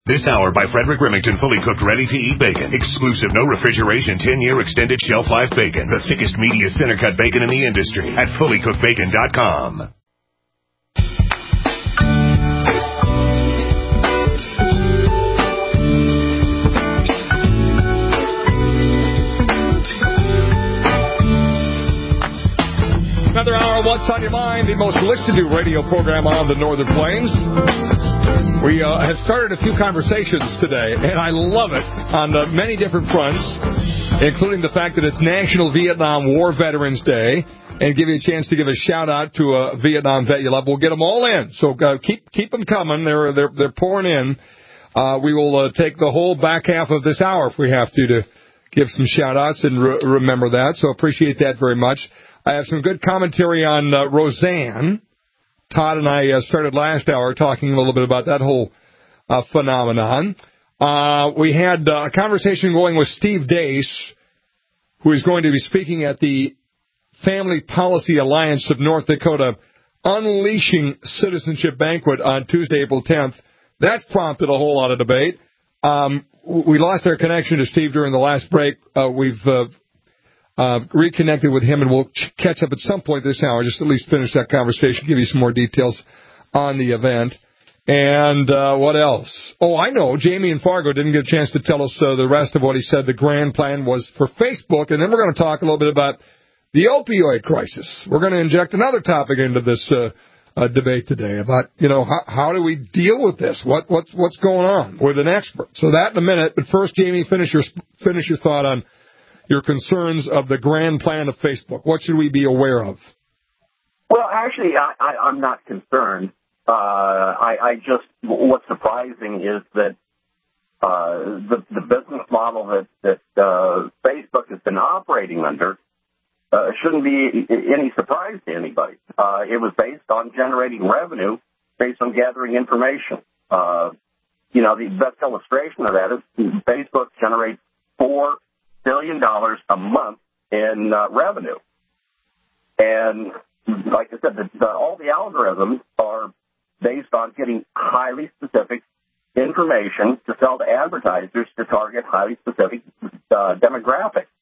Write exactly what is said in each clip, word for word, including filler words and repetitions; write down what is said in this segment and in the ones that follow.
This hour by Frederick Remington, fully cooked, ready-to-eat bacon. Exclusive, no refrigeration, ten-year extended shelf life bacon. The thickest, meatiest, center-cut bacon in the industry at fully cooked bacon dot com. Another hour of What's on Your Mind, the most listened to radio program on the Northern Plains. We uh, have started a few conversations today, and I love it on uh, many different fronts, including the fact that it's National Vietnam War Veterans Day, and give you a chance to give a shout-out to a Vietnam vet you love. We'll get them all in, so uh, keep keep them coming. They're, they're, they're pouring in. Uh, we will uh, take the whole back half of this hour if we have to to give some shout-outs and re- remember that, so appreciate that very much. I have some good commentary on uh, Roseanne. Todd and I uh, started last hour talking a little bit about that whole uh, phenomenon. Uh, we had uh, a conversation going with Steve Deace, who is going to be speaking at the Family Policy Alliance of North Dakota Unleashing Citizenship Banquet on Tuesday, April tenth. That's prompted a whole lot of debate. Um, we lost our connection to Steve during the last break. Uh, we've uh, Uh, reconnected with him, and we'll ch- catch up at some point this hour, just at least finish that conversation, give you some more details on the event. And uh, what else? Oh, I know. Jamie in Fargo didn't get a chance to tell us uh, the rest of what he said the grand plan was for Facebook, and then we're going to talk a little bit about the opioid crisis. We're going to inject another topic into this uh, uh, debate today about, you know, how, how do we deal with this? What what's what's going on with an expert? So that in a minute. But first, Jamie, finish your finish your thought on your concerns of the grand plan of Facebook. What should we be aware of? Well, actually, I, I, I'm not concerned. Uh, I, I just, what's surprising is that uh, the, the business model that, that uh, Facebook has been operating under uh, shouldn't be any surprise to anybody. Uh, it was based on generating revenue, based on gathering information. Uh, you know, the best illustration of that is Facebook generates four billion dollars a month in uh, revenue. And like I said, the, the, all the algorithms are based on getting highly specific information to sell to advertisers to target highly specific uh, demographics.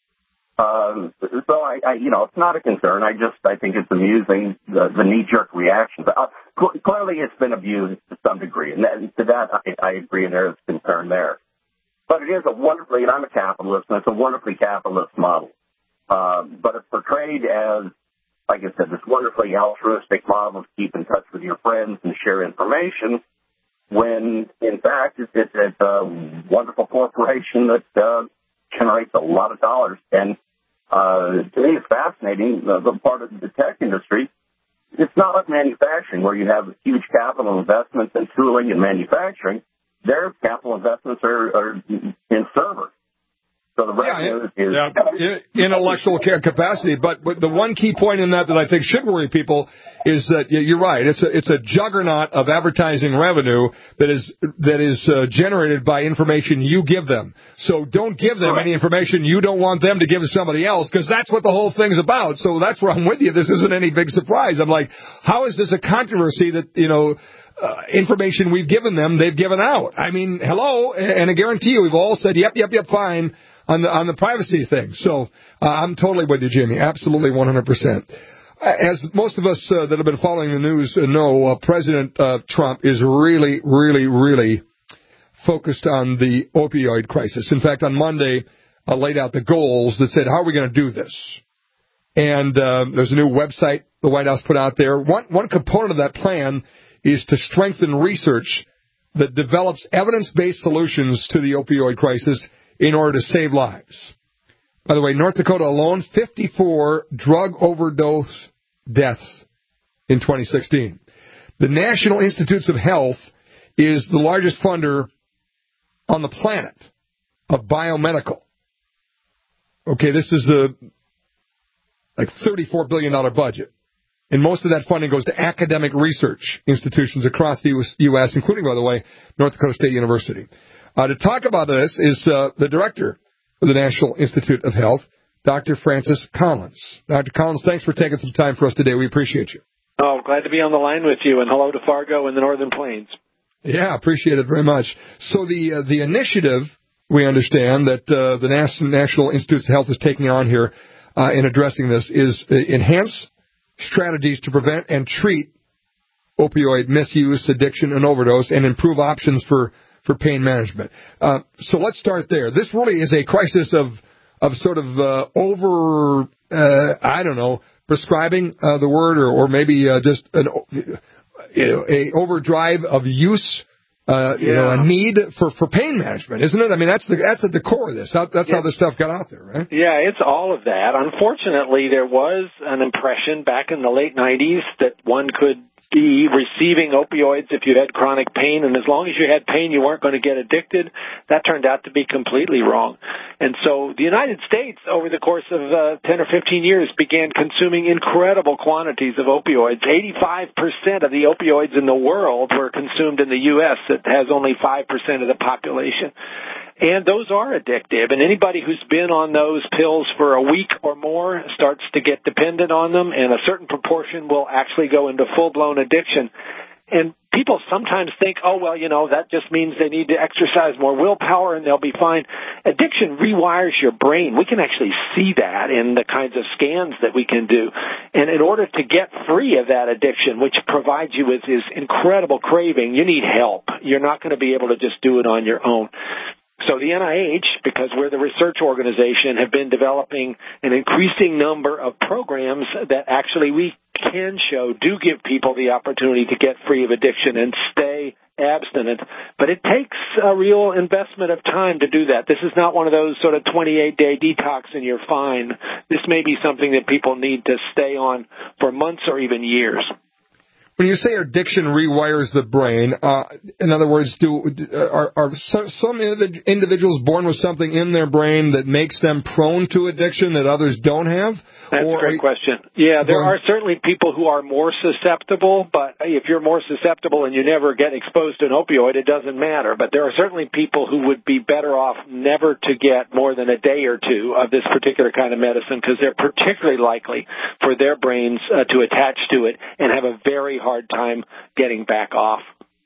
Um, so, I, I, you know, it's not a concern. I just, I think it's amusing, the, the knee-jerk reaction. But, uh, cl- clearly it's been abused to some degree, and that, to that I, I agree, and there is concern there. But it is a wonderfully, and I'm a capitalist, and it's a wonderfully capitalist model. Uh, but it's portrayed as, like I said, this wonderfully altruistic model to keep in touch with your friends and share information, when, in fact, it's, it's, it's a wonderful corporation that uh, generates a lot of dollars. And uh, to me, it's fascinating, the, the part of the tech industry. It's not like manufacturing, where you have huge capital investments in tooling and manufacturing. Their capital investments are, are in servers. So the revenue yeah, is... Yeah, intellectual capacity. But, but the one key point in that that I think should worry people is that you're right. It's a, it's a juggernaut of advertising revenue that is that is uh, generated by information you give them. So don't give them Correct. any information you don't want them to give to somebody else, because that's what the whole thing's about. So that's where I'm with you. This isn't any big surprise. I'm like, how is this a controversy that, you know... Uh, information we've given them, they've given out. I mean, hello, and I guarantee you, we've all said, yep, yep, yep, fine, on the on the privacy thing. So uh, I'm totally with you, Jimmy, absolutely one hundred percent. As most of us uh, that have been following the news know, uh, President uh, Trump is really, really, really focused on the opioid crisis. In fact, on Monday, uh, laid out the goals that said, how are we going to do this? And uh, there's a new website the White House put out there. One, one component of that plan is to strengthen research that develops evidence-based solutions to the opioid crisis in order to save lives. By the way, North Dakota alone, fifty-four drug overdose deaths in twenty sixteen. The National Institutes of Health is the largest funder on the planet of biomedical. Okay, this is a like thirty-four billion dollars budget. And most of that funding goes to academic research institutions across the U S, including, by the way, North Dakota State University. Uh, to talk about this is uh, the director of the National Institute of Health, Doctor Francis Collins. Doctor Collins, thanks for taking some time for us today. We appreciate you. Oh, glad to be on the line with you, and hello to Fargo and the Northern Plains. Yeah, appreciate it very much. So the uh, the initiative, we understand, that uh, the National Institutes of Health is taking on here uh, in addressing this is uh, enhance strategies to prevent and treat opioid misuse, addiction, and overdose, and improve options for, for pain management. Uh, so let's start there. This really is a crisis of of sort of uh, over, uh, I don't know, prescribing uh, the word, or, or maybe uh, just an, you know, a overdrive of use. Uh, yeah. You know, a need for, for pain management, isn't it? I mean, that's the that's at the core of this. That's yeah. how this stuff got out there, right? Yeah, it's all of that. Unfortunately, there was an impression back in the late nineties that one could be receiving opioids if you had chronic pain, and as long as you had pain, you weren't going to get addicted. That turned out to be completely wrong. And so the United States, over the course of uh, ten or fifteen years, began consuming incredible quantities of opioids. eighty-five percent of the opioids in the world were consumed in the U S It has only five percent of the population. And those are addictive, and anybody who's been on those pills for a week or more starts to get dependent on them, and a certain proportion will actually go into full-blown addiction. And people sometimes think, oh, well, you know, that just means they need to exercise more willpower and they'll be fine. Addiction rewires your brain. We can actually see that in the kinds of scans that we can do. And in order to get free of that addiction, which provides you with this incredible craving, you need help. You're not going to be able to just do it on your own. So the N I H, because we're the research organization, have been developing an increasing number of programs that actually we can show do give people the opportunity to get free of addiction and stay abstinent. But it takes a real investment of time to do that. This is not one of those sort of twenty-eight day detox and you're fine. This may be something that people need to stay on for months or even years. When you say addiction rewires the brain, uh, in other words, do are, are some individuals born with something in their brain that makes them prone to addiction that others don't have? That's or a great question. Yeah, there are certainly people who are more susceptible, but if you're more susceptible and you never get exposed to an opioid, it doesn't matter. But there are certainly people who would be better off never to get more than a day or two of this particular kind of medicine because they're particularly likely for their brains uh, to attach to it and have a very hard hard time getting back off.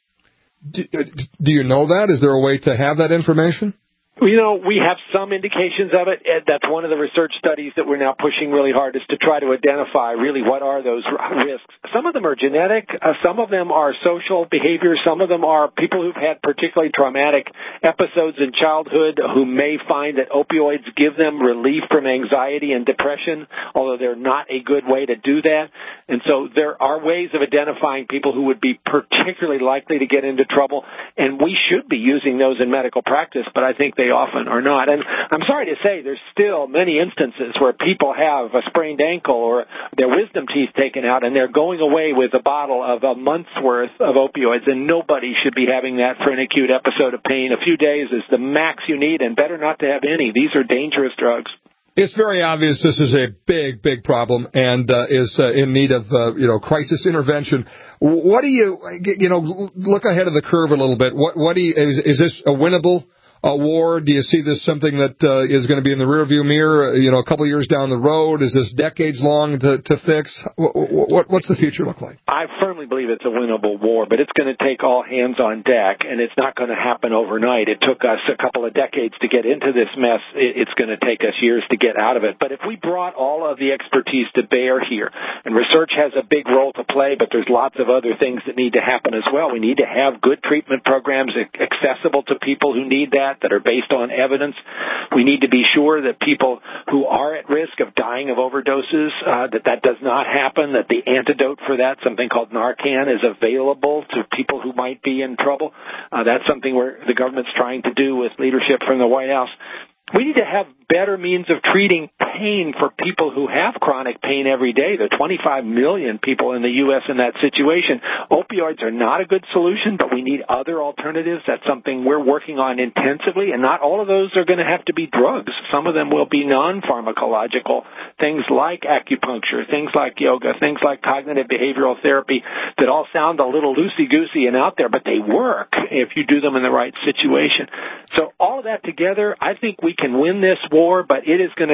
Do, do you know that? Is there a way to have that information? You know, we have some indications of it. That's one of the research studies that we're now pushing really hard is to try to identify really what are those risks. Some of them are genetic. Uh, some of them are social behavior. Some of them are people who've had particularly traumatic episodes in childhood who may find that opioids give them relief from anxiety and depression, although they're not a good way to do that. And so there are ways of identifying people who would be particularly likely to get into trouble, and we should be using those in medical practice, but I think they often are not. And I'm sorry to say there's still many instances where people have a sprained ankle or their wisdom teeth taken out and they're going away with a bottle of a month's worth of opioids, and nobody should be having that for an acute episode of pain. A few days is the max you need, and better not to have any. These are dangerous drugs. It's very obvious this is a big, big problem and uh, is uh, in need of, uh, you know, crisis intervention. What do you, you know, look ahead of the curve a little bit. What, what do you, is, is this a winnable a war? Do you see this something that uh, is going to be in the rearview mirror, you know, a couple of years down the road? Is this decades long to, to fix? What, what, what's the future look like? I firmly believe it's a winnable war, but it's going to take all hands on deck, and it's not going to happen overnight. It took us a couple of decades to get into this mess. It's going to take us years to get out of it. But if we brought all of the expertise to bear here, and research has a big role to play, but there's lots of other things that need to happen as well. We need to have good treatment programs accessible to people who need that, that are based on evidence. We need to be sure that people who are at risk of dying of overdoses, uh, that that does not happen, that the antidote for that, something called Narcan, is available to people who might be in trouble. Uh, that's something where the government's trying to do with leadership from the White House. We need to have better means of treating pain for people who have chronic pain every day. There are twenty-five million people in the U S in that situation. Opioids are not a good solution, but we need other alternatives. That's something we're working on intensively, and not all of those are going to have to be drugs. Some of them will be non-pharmacological, things like acupuncture, things like yoga, things like cognitive behavioral therapy that all sound a little loosey-goosey and out there, but they work if you do them in the right situation. So all of that together, I think we can win this war, but it is going to take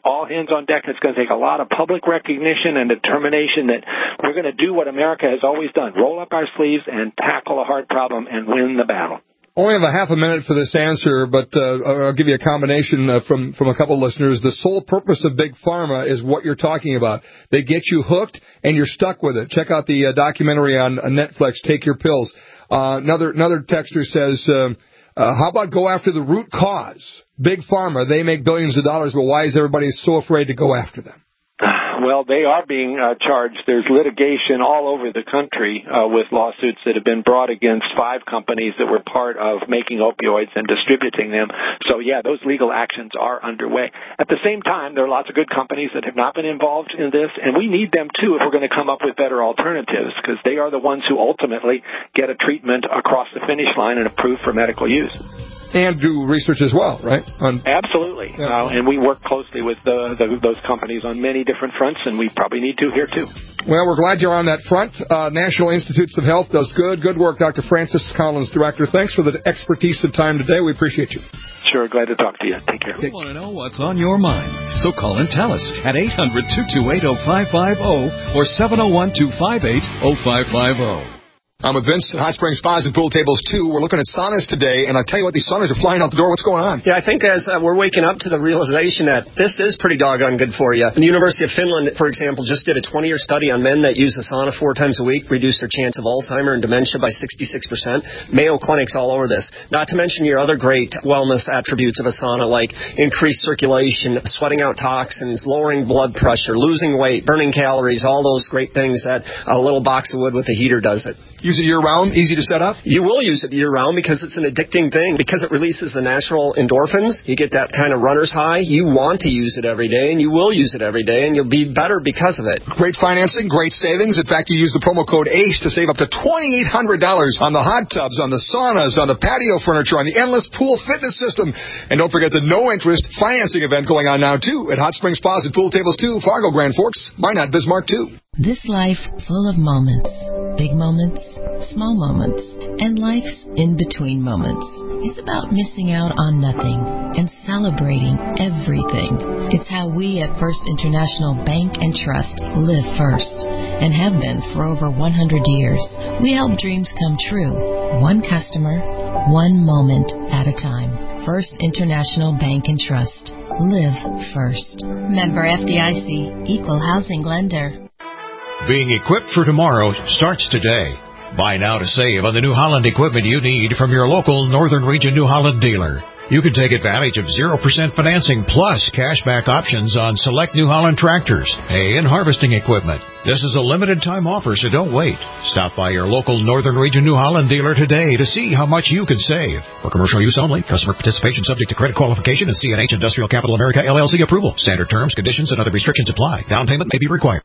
all hands on deck. It's going to take a lot of public recognition and determination that we're going to do what America has always done, roll up our sleeves and tackle a hard problem and win the battle. Only have a half a minute for this answer, but uh, I'll give you a combination uh, from, from a couple of listeners. The sole purpose of Big Pharma is what you're talking about. They get you hooked, and you're stuck with it. Check out the uh, documentary on uh, Netflix, Take Your Pills. Uh, another another texter says, um, uh, how about go after the root cause? Big Pharma, they make billions of dollars, but why is everybody so afraid to go after them? Well, they are being uh, charged. There's litigation all over the country uh, with lawsuits that have been brought against five companies that were part of making opioids and distributing them. So, yeah, those legal actions are underway. At the same time, there are lots of good companies that have not been involved in this, and we need them, too, if we're going to come up with better alternatives, because they are the ones who ultimately get a treatment across the finish line and approved for medical use. And do research as well, right? On- Absolutely. Yeah. Uh, and we work closely with uh, the, those companies on many different fronts, and we probably need to here, too. Well, we're glad you're on that front. Uh, National Institutes of Health does good. Good work, Doctor Francis Collins, Director. Thanks for the expertise and time today. We appreciate you. Sure. Glad to talk to you. Take care. We want to know what's on your mind. So call and tell us at eight hundred, two two eight, oh five five oh or seven oh one, two five eight, oh five five oh. I'm with Vince at Hot Springs Spas and Pool Tables, too. We're looking at saunas today, and I'll tell you what, these saunas are flying out the door. What's going on? Yeah, I think as uh, we're waking up to the realization that this is pretty doggone good for you. The University of Finland, for example, just did a twenty-year study on men that use the sauna four times a week, reduce their chance of Alzheimer's and dementia by sixty-six percent. Mayo Clinic's all over this. Not to mention your other great wellness attributes of a sauna, like increased circulation, sweating out toxins, lowering blood pressure, losing weight, burning calories, all those great things that a little box of wood with a heater does it. Use it year-round? Easy to set up? You will use it year-round because it's an addicting thing. Because it releases the natural endorphins, you get that kind of runner's high. You want to use it every day, and you will use it every day, and you'll be better because of it. Great financing, great savings. In fact, you use the promo code ACE to save up to twenty-eight hundred dollars on the hot tubs, on the saunas, on the patio furniture, on the endless pool fitness system. And don't forget the no-interest financing event going on now, too, at Hot Springs Spas and Pool Tables, too, Fargo, Grand Forks, Minot, Bismarck, too. This life full of moments, big moments, small moments, and life's in-between moments. It's about missing out on nothing and celebrating everything. It's how we at First International Bank and Trust live first and have been for over one hundred years. We help dreams come true, one customer, one moment at a time. First International Bank and Trust. Live first. Member F D I C, Equal Housing Lender. Being equipped for tomorrow starts today. Buy now to save on the New Holland equipment you need from your local Northern Region New Holland dealer. You can take advantage of zero percent financing plus cashback options on select New Holland tractors, hay, and harvesting equipment. This is a limited time offer, so don't wait. Stop by your local Northern Region New Holland dealer today to see how much you can save. For commercial use only, customer participation subject to credit qualification and C and H Industrial Capital America L L C approval. Standard terms, conditions, and other restrictions apply. Down payment may be required.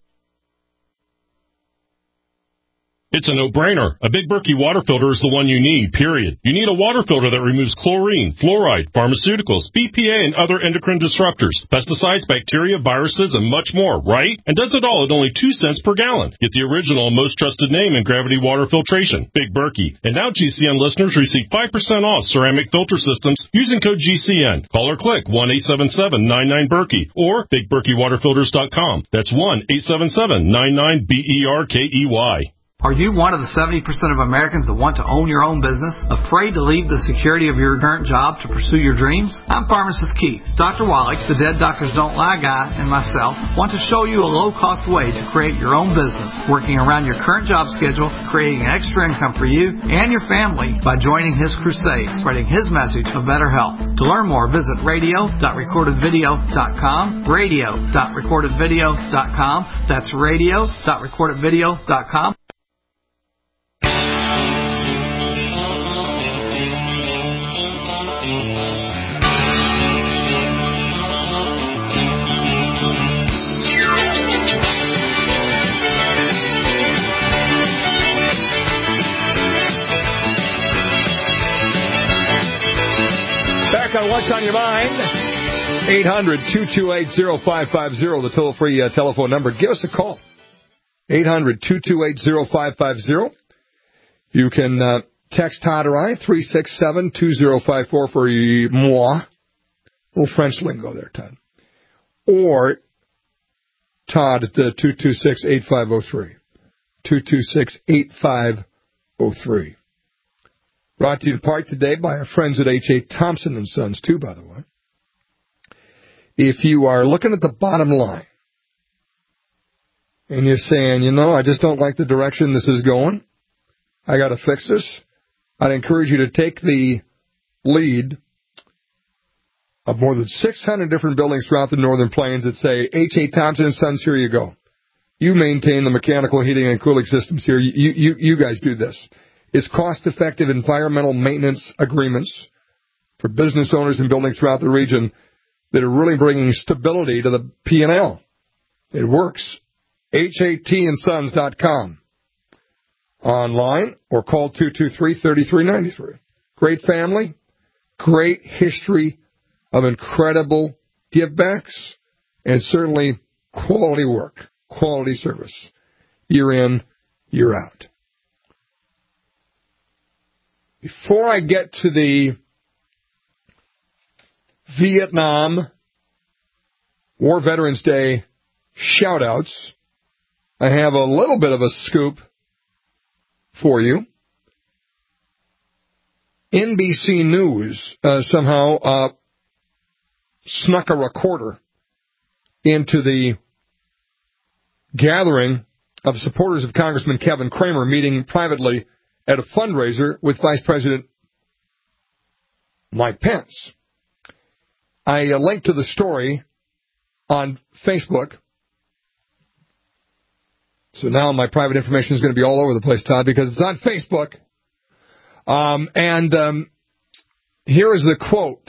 It's a no-brainer. A Big Berkey water filter is the one you need, period. You need a water filter that removes chlorine, fluoride, pharmaceuticals, B P A, and other endocrine disruptors, pesticides, bacteria, viruses, and much more, right? And does it all at only two cents per gallon. Get the original and most trusted name in gravity water filtration, Big Berkey. And now G C N listeners receive five percent off ceramic filter systems using code G C N. Call or click one eight seven seven nine nine Berkey or big berkey water filters dot com. That's one eight seven seven nine nine B E R K E Y. Are you one of the seventy percent of Americans that want to own your own business? Afraid to leave the security of your current job to pursue your dreams? I'm Pharmacist Keith. Doctor Wallach, the Dead Doctors Don't Lie guy, and myself want to show you a low-cost way to create your own business, working around your current job schedule, creating an extra income for you and your family by joining his crusade, spreading his message of better health. To learn more, visit radio dot recorded video dot com, radio dot recorded video dot com. That's radio dot recorded video dot com. On What's on Your Mind, eight hundred, two two eight, oh five five oh, the toll-free uh, telephone number. Give us a call, eight hundred, two two eight, oh five five oh. You can uh, text Todd or I, three six seven, two oh five four for moi. A little French lingo there, Todd. or Todd at two two six, eight five zero three. two two six, eight five zero three. Brought to you in part today by our friends at H A. Thompson and Sons, too, by the way. If you are looking at the bottom line and you're saying, you know, I just don't like the direction this is going, I got to fix this, I'd encourage you to take the lead of more than six hundred different buildings throughout the Northern Plains that say, H A. Thompson and Sons, here you go. You maintain the mechanical heating and cooling systems here. You, you, you guys do this. It's cost-effective environmental maintenance agreements for business owners and buildings throughout the region that are really bringing stability to the P and L. It works. H A T and sons dot com. Online or call two two three, three three nine three. Great family, great history of incredible givebacks, and certainly quality work, quality service, year in, year out. Before I get to the Vietnam War Veterans Day shout-outs, I have a little bit of a scoop for you. N B C News uh, somehow uh, snuck a recorder into the gathering of supporters of Congressman Kevin Cramer meeting privately at a fundraiser with Vice President Mike Pence. I uh, linked to the story on Facebook. So now my private information is going to be all over the place, Todd, because it's on Facebook. Um, and um, here is the quote.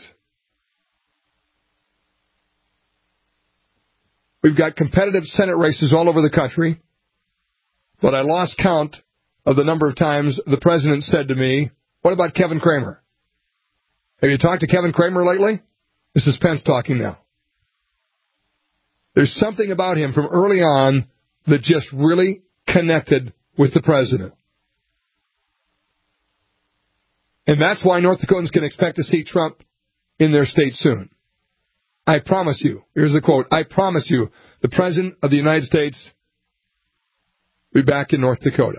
We've got competitive Senate races all over the country, but I lost count of the number of times the president said to me, what about Kevin Cramer? Have you talked to Kevin Cramer lately? This is Pence talking now. There's something about him from early on that just really connected with the president. And that's why North Dakotans can expect to see Trump in their state soon. I promise you, here's the quote, I promise you, the President of the United States will be back in North Dakota.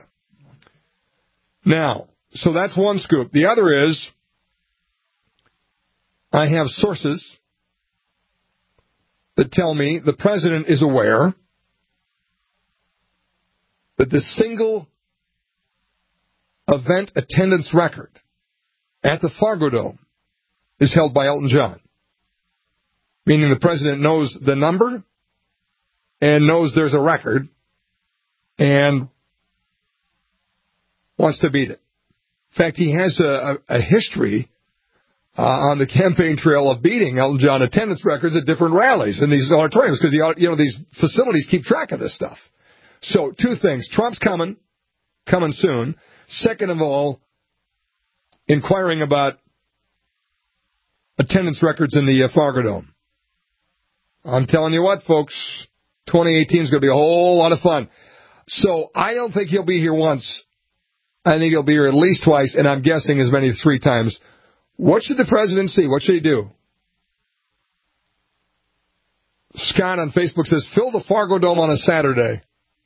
Now, so that's one scoop. The other is, I have sources that tell me the President is aware that the single event attendance record at the Fargo Dome is held by Elton John. Meaning the president knows the number and knows there's a record and wants to beat it. In fact, he has a, a, a history uh, on the campaign trail of beating Elton John attendance records at different rallies in these auditoriums because the, you know, these facilities keep track of this stuff. So two things. Trump's coming, coming soon. Second of all, inquiring about attendance records in the uh, Fargo Dome. I'm telling you what, folks, twenty eighteen is going to be a whole lot of fun. So I don't think he'll be here once. I think he'll be here at least twice, and I'm guessing as many as three times. What should the president see? What should he do? Scott on Facebook says, fill the Fargo Dome on a Saturday.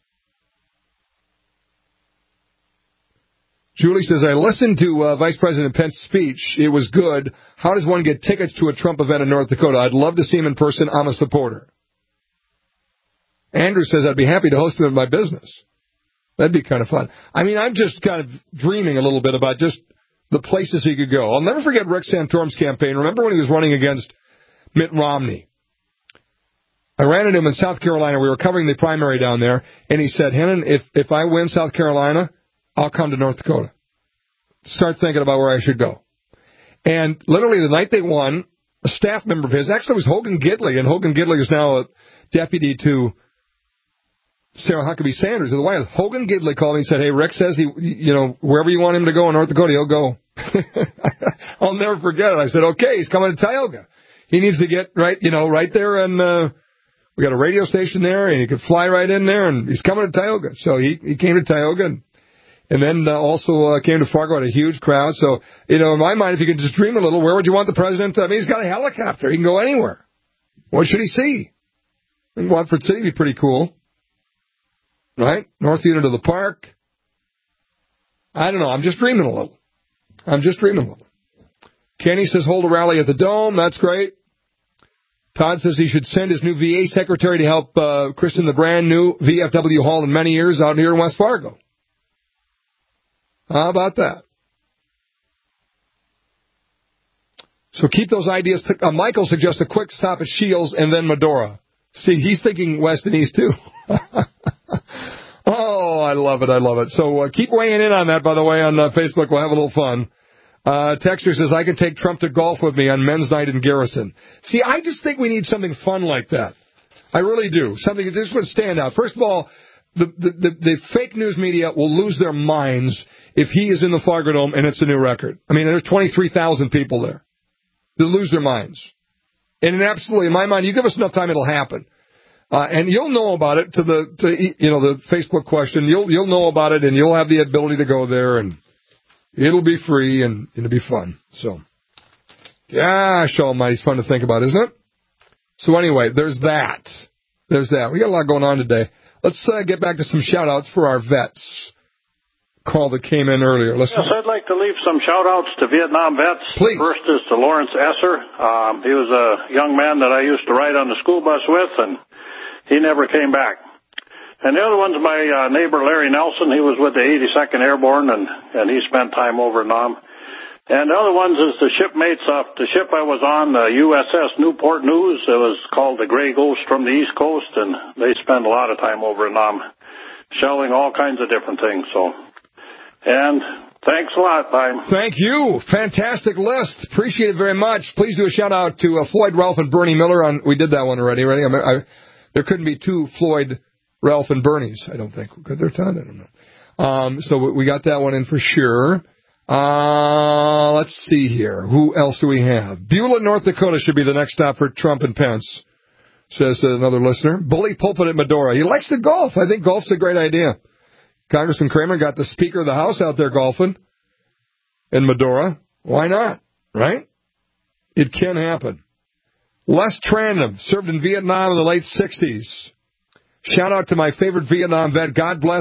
Julie says, I listened to uh, Vice President Pence's speech. It was good. How does one get tickets to a Trump event in North Dakota? I'd love to see him in person. I'm a supporter. Andrew says, I'd be happy to host him at my business. That'd be kind of fun. I mean, I'm just kind of dreaming a little bit about just the places he could go. I'll never forget Rick Santorum's campaign. Remember when he was running against Mitt Romney? I ran into him in South Carolina. We were covering the primary down there, and he said, Hennon, if, if I win South Carolina, I'll come to North Dakota. Start thinking about where I should go. And literally the night they won, a staff member of his, actually it was Hogan Gidley, and Hogan Gidley is now a deputy to Sarah Huckabee Sanders of the White House. Hogan Gidley called me and said, hey, Rick says, he, you know, wherever you want him to go in North Dakota, he'll go. I'll never forget it. I said, okay, he's coming to Tioga. He needs to get right, you know, right there, and uh, we got a radio station there, and he could fly right in there, and he's coming to Tioga. So he, he came to Tioga, and And then uh, also uh, came to Fargo, had a huge crowd. So, you know, in my mind, if you could just dream a little, where would you want the president? I mean, he's got a helicopter. He can go anywhere. What should he see? I think Watford City would be pretty cool. Right? North unit of the park. I don't know. I'm just dreaming a little. I'm just dreaming a little. Kenny says hold a rally at the Dome. That's great. Todd says he should send his new V A secretary to help uh, christen the brand new V F W Hall in many years out here in West Fargo. How about that? So keep those ideas. T- uh, Michael suggests a quick stop at Shields and then Medora. See, he's thinking west and east, too. Oh, I love it. I love it. So uh, keep weighing in on that, by the way, on uh, Facebook. We'll have a little fun. Uh, Texter says, I can take Trump to golf with me on men's night in Garrison. See, I just think we need something fun like that. I really do. Something that this would stand out. First of all, the, the, the, the fake news media will lose their minds if he is in the Fargo Dome and it's a new record. I mean, there's twenty-three thousand people there. They'll lose their minds. And absolutely, in my mind, you give us enough time, it'll happen. Uh, and you'll know about it to the, to, you know, the Facebook question. You'll, you'll know about it and you'll have the ability to go there and it'll be free and it'll be fun. So, gosh almighty, it's fun to think about, isn't it? So anyway, there's that. There's that. We got a lot going on today. Let's uh, get back to some shout-outs for our vets. Call that came in earlier. Let's yes, I'd like to leave some shout-outs to Vietnam vets. Please. First is to Lawrence Esser. Um, he was a young man that I used to ride on the school bus with, and he never came back. And the other one's my uh, neighbor, Larry Nelson. He was with the eighty-second Airborne, and, and he spent time over in Nam. And the other ones is the shipmates off the ship I was on, the U S S Newport News. It was called the Gray Ghost from the East Coast, and they spent a lot of time over in Nam, shelling all kinds of different things. So, and thanks a lot, Bye. Thank you. Fantastic list. Appreciate it very much. Please do a shout-out to uh, Floyd, Ralph, and Bernie Miller. On We did that one already. Ready? I, I, there couldn't be two Floyd, Ralph, and Bernies, I don't think. Could there, Todd? I don't know. Um, so we got that one in for sure. Uh, let's see here. Who else do we have? Beulah, North Dakota should be the next stop for Trump and Pence, says another listener. Bully Pulpit at Medora. He likes to golf. I think golf's a great idea. Congressman Kramer got the Speaker of the House out there golfing in Medora. Why not? Right? It can happen. Les Trandom served in Vietnam in the late sixties. Shout out to my favorite Vietnam vet. God bless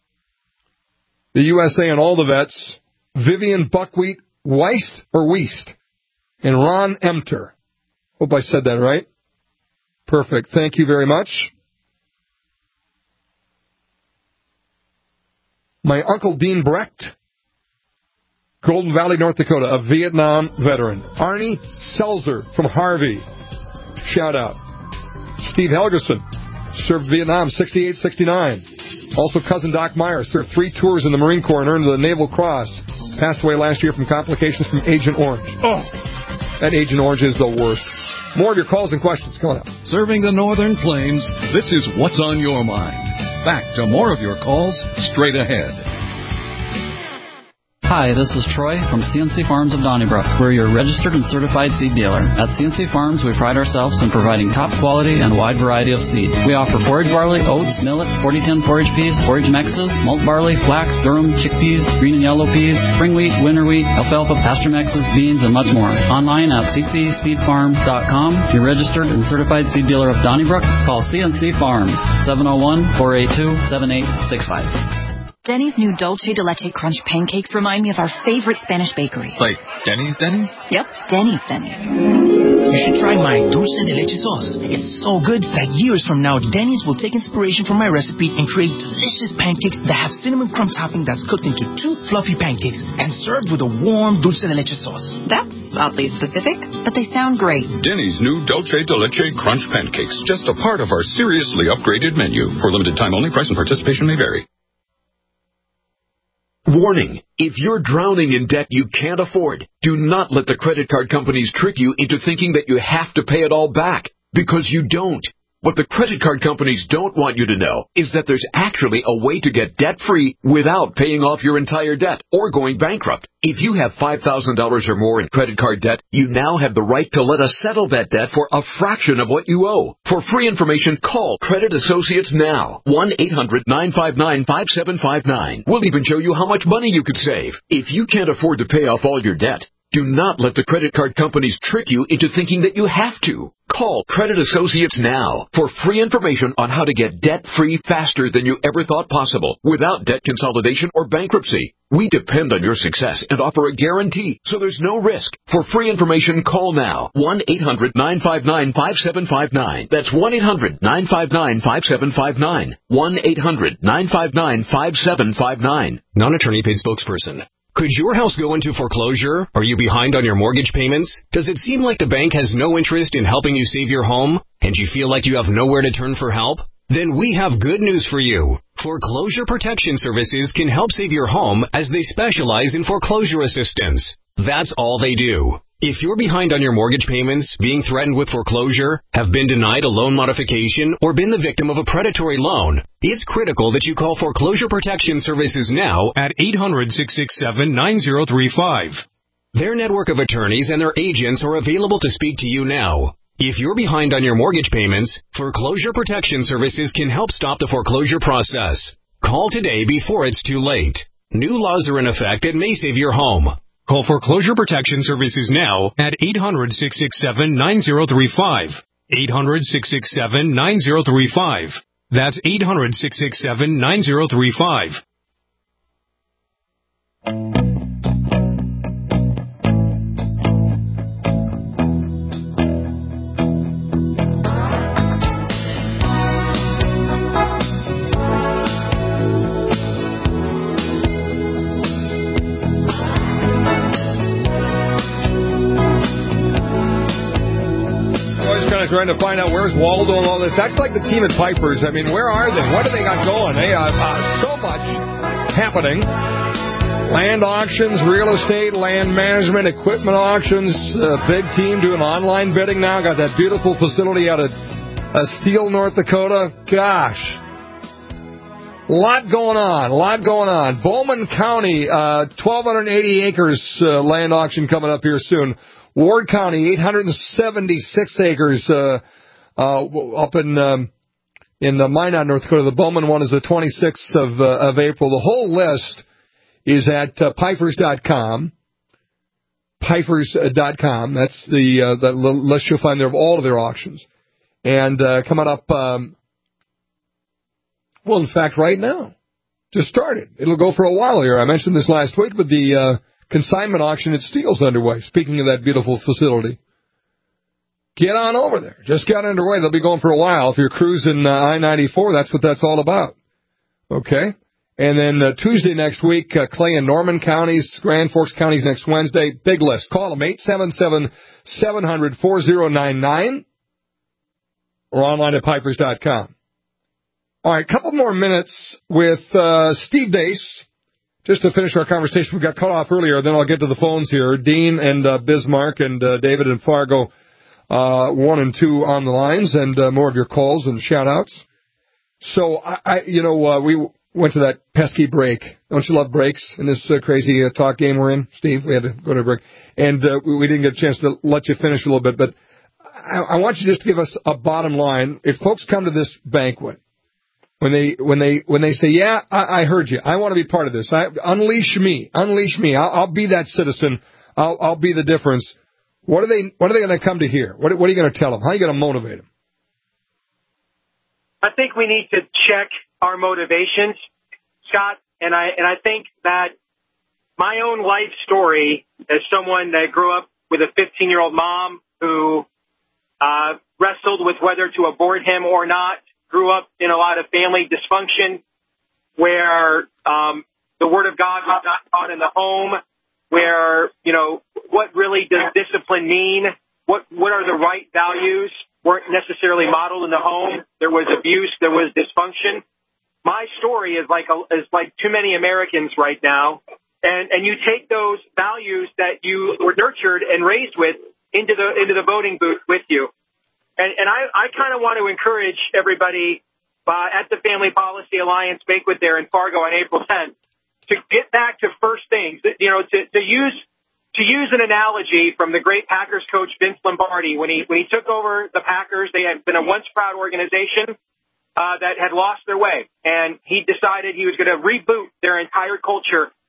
the U S A and all the vets. Vivian Buckwheat Weist or Weist and Ron Emter. Hope I said that right. Perfect. Thank you very much. My Uncle Dean Brecht, Golden Valley, North Dakota, a Vietnam veteran. Arnie Selzer from Harvey. Shout out. Steve Helgerson served Vietnam sixty-eight sixty-nine. Also, cousin Doc Meyer served three tours in the Marine Corps and earned the Naval Cross. Passed away last year from complications from Agent Orange. Oh, that Agent Orange is the worst. More of your calls and questions coming up. Serving the Northern Plains, this is What's on Your Mind. Back to more of your calls straight ahead. Hi, this is Troy from C N C Farms of Donnybrook. We're your registered and certified seed dealer. At C N C Farms, we pride ourselves in providing top quality and wide variety of seed. We offer forage barley, oats, millet, forty ten forage peas, forage mexes, malt barley, flax, durum, chickpeas, green and yellow peas, spring wheat, winter wheat, alfalfa, pasture mexes, beans, and much more. Online at c c seed farm dot com. Your registered and certified seed dealer of Donnybrook. Call C N C Farms, seven oh one, four eight two, seven eight six five. Denny's new Dulce de Leche Crunch pancakes remind me of our favorite Spanish bakery. Like Denny's Denny's? Yep, Denny's Denny's. You should try my Dulce de Leche sauce. It's so good that years from now, Denny's will take inspiration from my recipe and create delicious pancakes that have cinnamon crumb topping that's cooked into two fluffy pancakes and served with a warm Dulce de Leche sauce. That's oddly specific, but they sound great. Denny's new Dulce de Leche Crunch pancakes, just a part of our seriously upgraded menu. For limited time only, price and participation may vary. Warning, if you're drowning in debt you can't afford, do not let the credit card companies trick you into thinking that you have to pay it all back, because you don't. What the credit card companies don't want you to know is that there's actually a way to get debt-free without paying off your entire debt or going bankrupt. If you have five thousand dollars or more in credit card debt, you now have the right to let us settle that debt for a fraction of what you owe. For free information, call Credit Associates now. one eight hundred nine five nine five seven five nine. We'll even show you how much money you could save. If you can't afford to pay off all your debt, Do not let the credit card companies trick you into thinking that you have to. Call Credit Associates now for free information on how to get debt-free faster than you ever thought possible without debt consolidation or bankruptcy. We depend on your success and offer a guarantee, so there's no risk. For free information, call now. one eight hundred nine five nine five seven five nine. That's one eight hundred nine five nine five seven five nine. one eight hundred nine five nine five seven five nine. Non-attorney paid spokesperson. Could your house go into foreclosure? Are you behind on your mortgage payments? Does it seem like the bank has no interest in helping you save your home? And you feel like you have nowhere to turn for help? Then we have good news for you. Foreclosure Protection Services can help save your home as they specialize in foreclosure assistance. That's all they do. If you're behind on your mortgage payments, being threatened with foreclosure, have been denied a loan modification, or been the victim of a predatory loan, it's critical that you call Foreclosure Protection Services now at eight hundred, six six seven, nine zero three five. Their network of attorneys and their agents are available to speak to you now. If you're behind on your mortgage payments, Foreclosure Protection Services can help stop the foreclosure process. Call today before it's too late. New laws are in effect that may save your home. Call Foreclosure Protection Services now at eight hundred, six six seven, nine zero three five. eight hundred, six six seven, nine zero three five. That's eight hundred, six six seven, nine zero three five. Trying to find out where's Waldo and all this. That's like the team at Piper's. I mean, where are they? What do they got going? They have uh, so much happening. Land auctions, real estate, land management, equipment auctions. A big team doing online bidding now. Got that beautiful facility out of uh, Steele, North Dakota. Gosh. A lot going on. A lot going on. Bowman County, uh, twelve eighty acres uh, land auction coming up here soon. Ward County, eight hundred seventy-six acres uh, uh, up in um, in uh, Minot, North Dakota. The Bowman one is the twenty-sixth of, uh, of April. The whole list is at uh, Pifers dot com. Pifers dot com. That's the, uh, the list you'll find there of all of their auctions. And uh, coming up, um, well, in fact, right now, just started. It'll go for a while here. I mentioned this last week, but the uh, consignment auction at Steele's underway. Speaking of that beautiful facility, get on over there. Just got underway. They'll be going for a while. If you're cruising uh, I ninety-four, that's what that's all about. Okay? And then uh, Tuesday next week, uh, Clay and Norman counties, Grand Forks counties next Wednesday. Big list. Call them, eight seven seven, seven hundred, four oh nine nine or online at Pifers dot com. All right, a couple more minutes with uh, Steve Deace. Just to finish our conversation, we got cut off earlier, then I'll get to the phones here. Dean and uh, Bismarck and uh, David and Fargo, uh, one and two on the lines, and uh, more of your calls and shout-outs. So, I, I you know, uh, we went to that pesky break. Don't you love breaks in this uh, crazy uh, talk game we're in, Steve? We had to go to a break. And uh, we, we didn't get a chance to let you finish a little bit, but I, I want you just to give us a bottom line. If folks come to this banquet, When they when they when they say, yeah, I, I heard you, I want to be part of this. I, unleash me, unleash me. I'll, I'll be that citizen. I'll, I'll be the difference. What are they What are they going to come to hear? What, what are you going to tell them? How are you going to motivate them? I think we need to check our motivations, Scott. And I and I think that my own life story, as someone that grew up with a fifteen-year-old mom who uh, wrestled with whether to abort him or not. Grew up in a lot of family dysfunction where um, the Word of God was not taught in the home, where, you know, what really does discipline mean? What what are the right values? Weren't necessarily modeled in the home. There was abuse. There was dysfunction. My story is like a, is like too many Americans right now. And, and you take those values that you were nurtured and raised with into the into the voting booth with you. And, and I, I kind of want to encourage everybody uh, at the Family Policy Alliance banquet there in Fargo on April tenth to get back to first things. You know, to, to use to use an analogy from the great Packers coach Vince Lombardi when he when he took over the Packers. They had been a once proud organization uh, that had lost their way, and he decided he was going to reboot their entire culture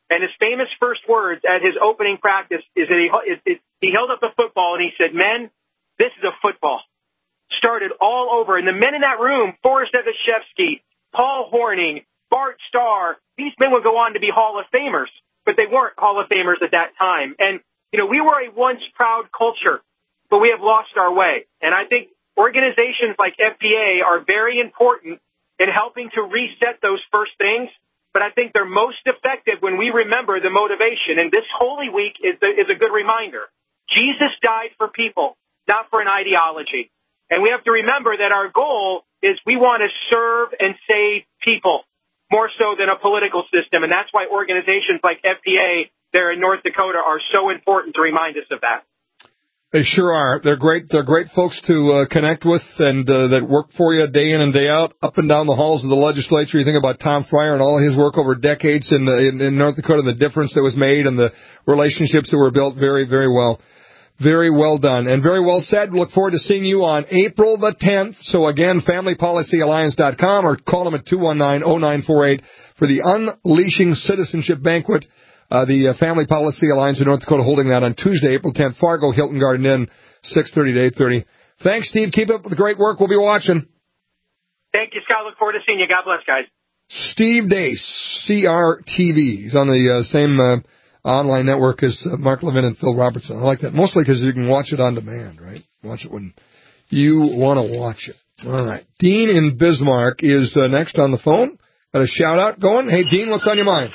And his famous first words at his opening practice is that he, is, is, he held up the football and he said, "Men, this is a football." Started all over. And the men in that room, Forrest Evashevsky, Paul Horning, Bart Starr, these men would go on to be Hall of Famers, but they weren't Hall of Famers at that time. And, you know, we were a once proud culture, but we have lost our way. And I think organizations like F P A are very important in helping to reset those first things. But I think they're most effective when we remember the motivation. And this Holy Week is, the, is a good reminder. Jesus died for people, not for an ideology. And we have to remember that our goal is we want to serve and save people more so than a political system. And that's why organizations like F P A there in North Dakota are so important to remind us of that. They sure are. They're great. They're great folks to uh, connect with and uh, that work for you day in and day out, up and down the halls of the legislature. You think about Tom Fryer and all his work over decades in, the, in, in North Dakota, the difference that was made and the relationships that were built. Very, very well. Very well done and very well said. Look forward to seeing you on April the tenth. So again, family policy alliance dot com or call them at two one nine, oh nine four eight for the Unleashing Citizenship Banquet. Uh, the uh, Family Policy Alliance of North Dakota holding that on Tuesday, April tenth, Fargo, Hilton Garden Inn, six thirty to eight thirty. Thanks, Steve. Keep up with the great work. We'll be watching. Thank you, Scott. Look forward to seeing you. God bless, guys. Steve Deace, C R T V. He's on the uh, same uh, online network as uh, Mark Levin and Phil Robertson. I like that, mostly because you can watch it on demand, right? Watch it when you want to watch it. All right. Dean in Bismarck is uh, next on the phone. Got a shout-out going. Hey, Dean, what's on your mind?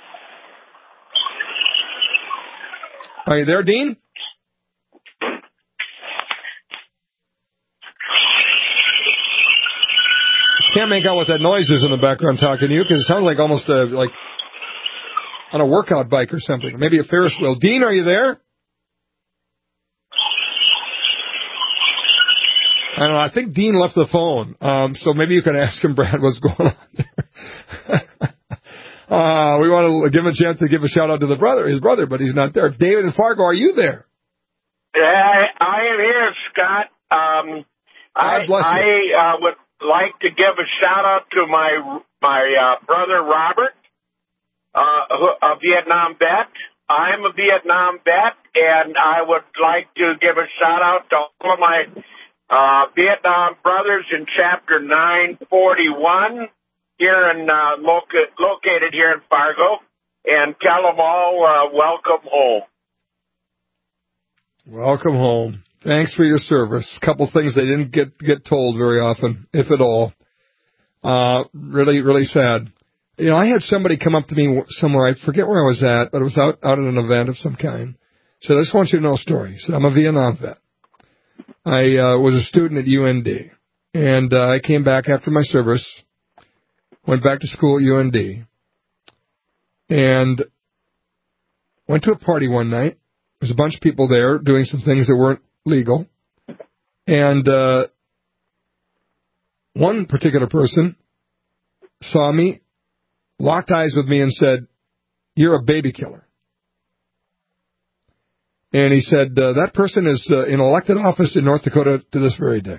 Are you there, Dean? Can't make out what that noise is in the background talking to you because it sounds like almost a, like on a workout bike or something, or maybe a Ferris wheel. Dean, are you there? I don't know. I think Dean left the phone, um, so maybe you can ask him, Brad, what's going on there. Uh, we want to give him a chance to give a shout out to the brother, his brother, but he's not there. David in Fargo, are you there? I, I am here, Scott. Um, I, I uh, would like to give a shout out to my my uh, brother Robert, uh, a Vietnam vet. I'm a Vietnam vet, and I would like to give a shout out to all of my uh, Vietnam brothers in Chapter nine forty-one. Here in uh, loca- located here in Fargo, and tell them all uh, welcome home. Welcome home. Thanks for your service. A couple things they didn't get get told very often, if at all. Uh, really, really sad. You know, I had somebody come up to me somewhere. I forget where I was at, but it was out out at an event of some kind. Said, "I just want you to know a story." He said, "I'm a Vietnam vet. I uh, was a student at U N D, and uh, I came back after my service." Went back to school at U N D, and went to a party one night. There's a bunch of people there doing some things that weren't legal. And uh, one particular person saw me, locked eyes with me, and said, "You're a baby killer." And he said, uh, that person is uh, in elected office in North Dakota to this very day.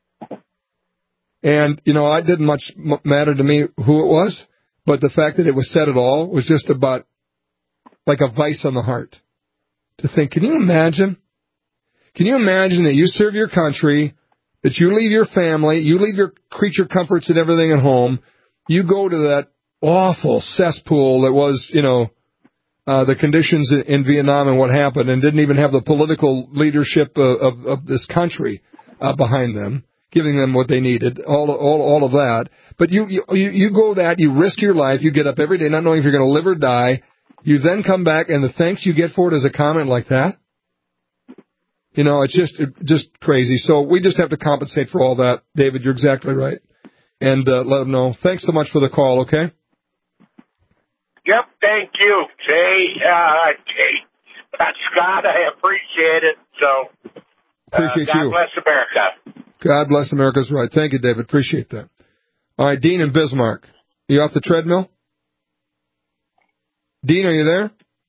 And, you know, it didn't much matter to me who it was, but the fact that it was said at all was just about like a vice on the heart. To think, can you imagine? Can you imagine that you serve your country, that you leave your family, you leave your creature comforts and everything at home, you go to that awful cesspool that was, you know, uh, the conditions in, in Vietnam and what happened, and didn't even have the political leadership of, of, of this country uh, behind them, giving them what they needed, all all all of that. But you, you you go that, you risk your life, you get up every day not knowing if you're going to live or die. You then come back, and the thanks you get for it is a comment like that. You know, it's just it, just crazy. So we just have to compensate for all that. David, you're exactly right. And uh, let them know. Thanks so much for the call, okay? Yep, thank you, Jay. Uh, Jay. Uh, Scott, I appreciate it. So, uh, appreciate God you. God bless America. God bless America's right. Thank you, David. Appreciate that. All right, Dean in Bismarck. You off the treadmill? Dean, are you there?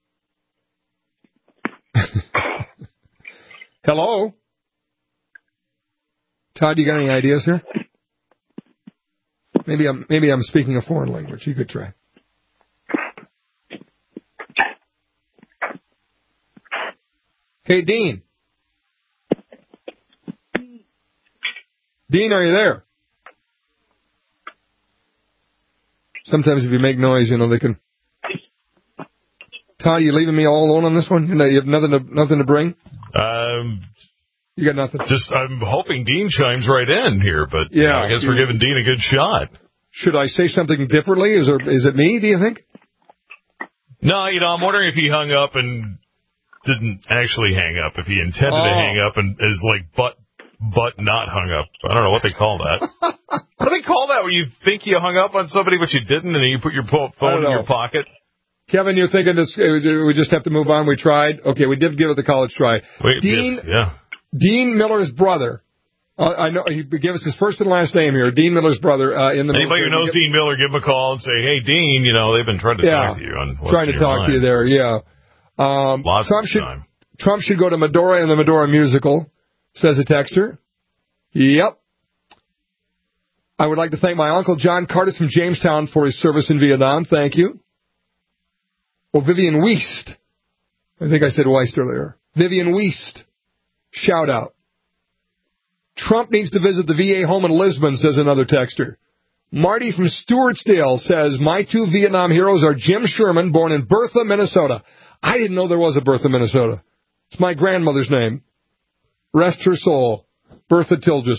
Hello? Todd, you got any ideas here? Maybe I'm maybe I'm speaking a foreign language. You could try. Hey, Dean. Dean, are you there? Sometimes if you make noise, you know, they can... Todd, you leaving me all alone on this one? You know, you have nothing to, nothing to bring? Um, you got nothing. Just, I'm hoping Dean chimes right in here, but yeah, you know, I guess we're giving Dean a good shot. Should I say something differently? Is there, is it me, do you think? No, you know, I'm wondering if he hung up and didn't actually hang up, if he intended oh. to hang up and is like butt, butt not hung up. I don't know what they call that. What do they call that when you think you hung up on somebody but you didn't and then you put your phone in your pocket? Kevin, you're thinking this, we just have to move on. We tried. Okay, we did give it the college try. Wait, Dean, yeah. Dean Miller's brother. Uh, I know he gave us his first and last name here. Dean Miller's brother. Uh, in the Anybody who knows Dean Miller, give him a call and say, "Hey, Dean, you know they've been trying to yeah, talk to you on what's trying to in your talk mind. to you there." Yeah. Um, Lots Trump of should, time. Trump should go to Medora and the Medora musical, says a texter. Yep. I would like to thank my uncle John Curtis from Jamestown for his service in Vietnam. Thank you. Well, Vivian Weist. I think I said Weist earlier. Vivian Weist. Shout out. Trump needs to visit the V A home in Lisbon, says another texter. Marty from Stewartsdale says, my two Vietnam heroes are Jim Sherman, born in Bertha, Minnesota. I didn't know there was a Bertha, Minnesota. It's my grandmother's name. Rest her soul. Bertha Tilges.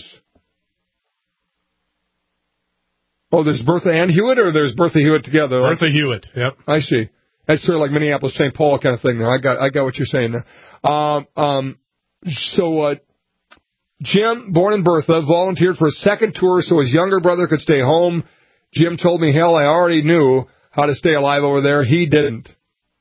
Oh, there's Bertha and Hewitt, or there's Bertha Hewitt together? Bertha like, Hewitt, yep. I see. That's sort of like Minneapolis, Saint Paul kind of thing there. I got I got what you're saying there. Um, um, so, uh, Jim, born in Bertha, volunteered for a second tour so his younger brother could stay home. Jim told me, hell, I already knew how to stay alive over there. He didn't.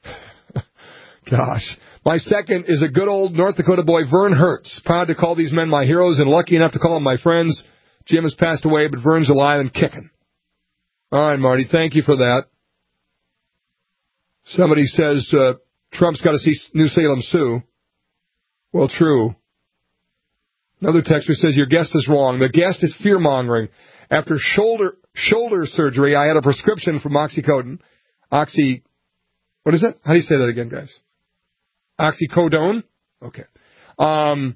Gosh. My second is a good old North Dakota boy, Vern Hertz. Proud to call these men my heroes and lucky enough to call them my friends. Jim has passed away, but Vern's alive and kicking. All right, Marty, thank you for that. Somebody says uh, Trump's got to see New Salem Sue. Well, true. Another texter says, your guest is wrong. The guest is fear-mongering. After shoulder shoulder surgery, I had a prescription from Oxycodone. Oxy, what is it? How do you say that again, guys? Oxycodone? Okay. Um,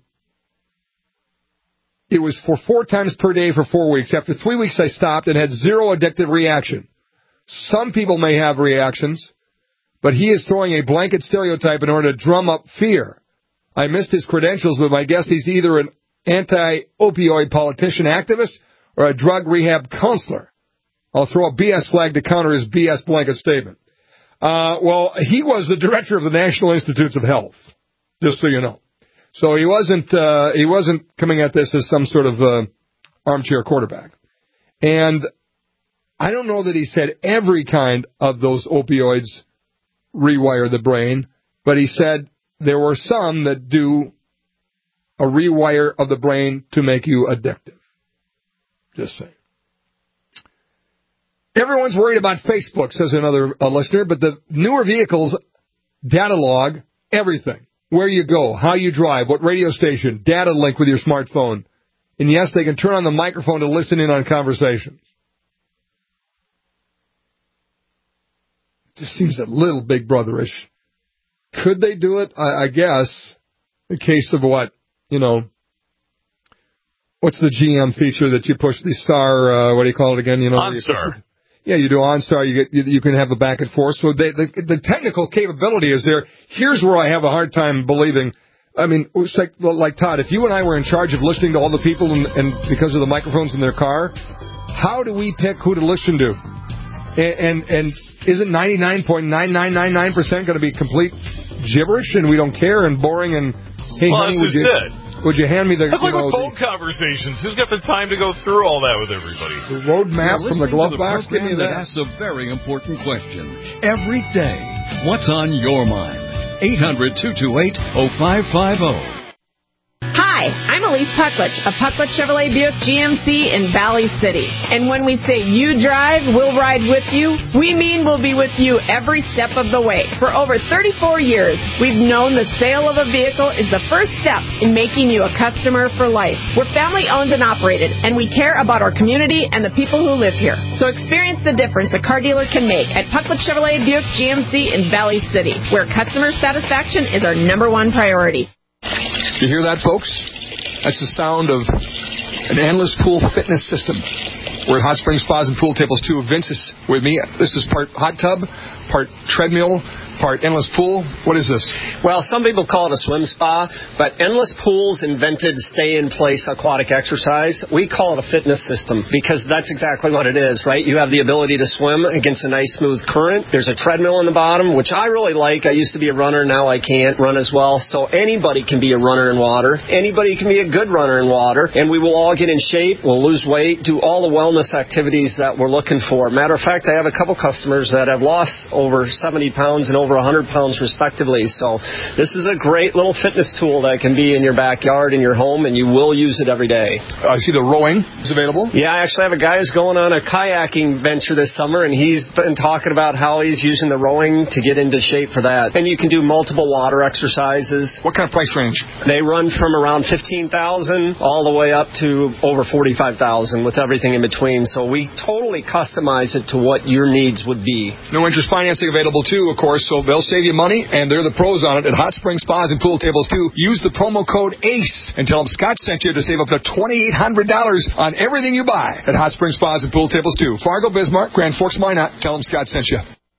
it was for four times per day for four weeks. After three weeks, I stopped and had zero addictive reaction. Some people may have reactions, but he is throwing a blanket stereotype in order to drum up fear. I missed his credentials, but my guess he's either an anti-opioid politician activist or a drug rehab counselor. I'll throw a B S flag to counter his B S blanket statement. Uh, well, he was the director of the National Institutes of Health, just so you know. So he wasn't, uh, he wasn't coming at this as some sort of, uh, armchair quarterback. And I don't know that he said every kind of those opioids rewire the brain, but he said there were some that do a rewire of the brain to make you addictive. Just saying. Everyone's worried about Facebook, says another uh, listener, but the newer vehicles data log everything. Where you go, how you drive, what radio station, data link with your smartphone. And yes, they can turn on the microphone to listen in on conversations. It just seems a little Big Brotherish. Could they do it? I, I guess. In case of what? You know, what's the G M feature that you push the star, uh, what do you call it again? You know, OnStar. Yeah, you do OnStar, you get, you, you can have a back and forth. So they, the, the technical capability is there. Here's where I have a hard time believing. I mean, it's like, like Todd, if you and I were in charge of listening to all the people and, and because of the microphones in their car, how do we pick who to listen to? And, and, and isn't ninety-nine point nine nine nine nine percent going to be complete gibberish and we don't care and boring and, hey, well, honey, that's would just you... it. Would you hand me the... That's like know, with phone the, conversations. Who's got the time to go through all that with everybody? The road map from the glove box? Give me that. That asks a very important question. Every day, what's on your mind? eight hundred two two eight oh five five oh. Hi, I'm Elise Pucklich of Pucklich Chevrolet Buick G M C in Valley City. And when we say you drive, we'll ride with you, we mean we'll be with you every step of the way. For over thirty-four years, we've known the sale of a vehicle is the first step in making you a customer for life. We're family owned and operated, and we care about our community and the people who live here. So experience the difference a car dealer can make at Pucklich Chevrolet Buick G M C in Valley City, where customer satisfaction is our number one priority. You hear that, folks? That's the sound of an endless pool fitness system. We're at Hot Springs Spas and Pool Tables two. Vince is with me. This is part hot tub, part treadmill, part endless pool. What is this? Well, some people call it a swim spa, but Endless Pools invented stay-in-place aquatic exercise. We call it a fitness system because that's exactly what it is, right? You have the ability to swim against a nice, smooth current. There's a treadmill in the bottom, which I really like. I used to be a runner. Now I can't run as well. So anybody can be a runner in water. Anybody can be a good runner in water, and we will all get in shape. We'll lose weight, do all the wellness activities that we're looking for. Matter of fact, I have a couple customers that have lost over seventy pounds and over one hundred pounds respectively. So this is a great little fitness tool that can be in your backyard, in your home, and you will use it every day. I see the rowing is available. Yeah, I actually have a guy who's going on a kayaking venture this summer, and he's been talking about how he's using the rowing to get into shape for that. And you can do multiple water exercises. What kind of price range? They run from around fifteen thousand dollars all the way up to over forty-five thousand dollars with everything in between. So we totally customize it to what your needs would be. No interest financing available too, of course, so they'll save you money, and they're the pros on it at Hot Springs Spas and Pool Tables too. Use the promo code ACE and tell them Scott sent you to save up to twenty-eight hundred dollars on everything you buy at Hot Springs Spas and Pool Tables too. Fargo, Bismarck, Grand Forks, Minot. Tell them Scott sent you.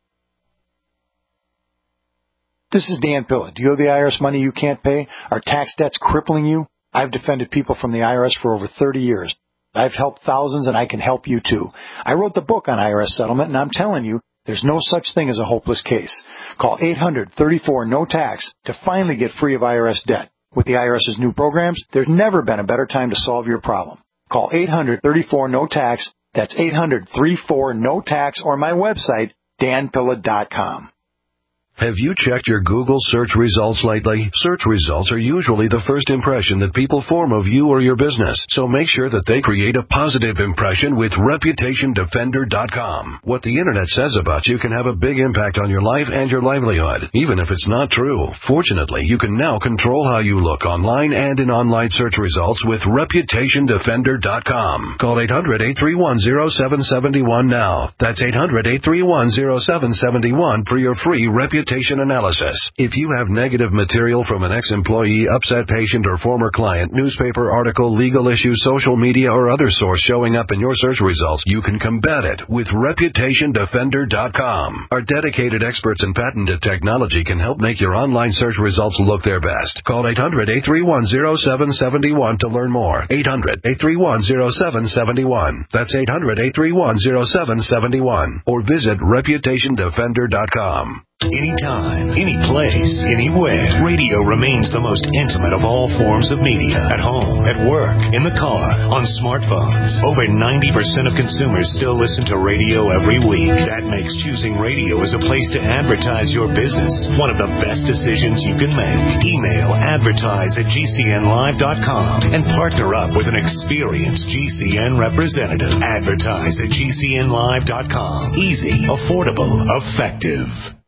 This is Dan Pilla. Do you owe the I R S money you can't pay? Are tax debts crippling you? I've defended people from the I R S for over thirty years. I've helped thousands, and I can help you too. I wrote the book on I R S settlement, and I'm telling you, there's no such thing as a hopeless case. Call eight hundred thirty-four no tax to finally get free of I R S debt. With the IRS's new programs, there's never been a better time to solve your problem. Call eight hundred thirty-four no tax. That's eight hundred thirty-four no tax, or my website, dan pilla dot com. Have you checked your Google search results lately? Search results are usually the first impression that people form of you or your business, so make sure that they create a positive impression with reputation defender dot com. What the Internet says about you can have a big impact on your life and your livelihood, even if it's not true. Fortunately, you can now control how you look online and in online search results with reputation defender dot com. Call eight hundred, eight three one, zero seven seven one now. That's eight hundred, eight three one, zero seven seven one for your free reputation analysis. If you have negative material from an ex-employee, upset patient, or former client, newspaper article, legal issue, social media, or other source showing up in your search results, you can combat it with reputation defender dot com. Our dedicated experts in patented technology can help make your online search results look their best. Call eight hundred, eight three one, zero seven seven one to learn more. eight hundred, eight three one, zero seven seven one. That's eight hundred, eight three one, zero seven seven one. Or visit reputation defender dot com. Anytime, any place, anywhere, radio remains the most intimate of all forms of media. At home, at work, in the car, on smartphones. Over ninety percent of consumers still listen to radio every week. That makes choosing radio as a place to advertise your business one of the best decisions you can make. Email advertise at g c n live dot com and partner up with an experienced G C N representative. Advertise at g c n live dot com. Easy, affordable, effective.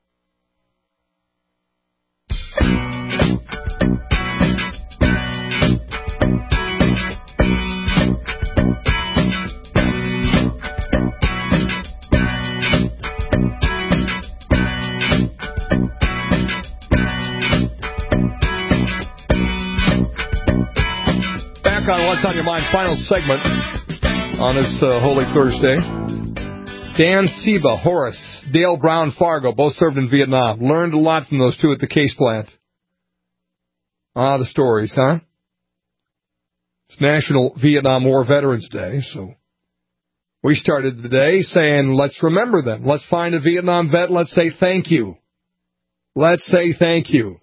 Back on What's on Your Mind, final segment on this uh, Holy Thursday. Dan Seba, Horace, Dale Brown, Fargo, both served in Vietnam. Learned a lot from those two at the Case Plant. Ah, the stories, huh? It's National Vietnam War Veterans Day, so we started the day saying, let's remember them. Let's find a Vietnam vet. Let's say thank you. Let's say thank you.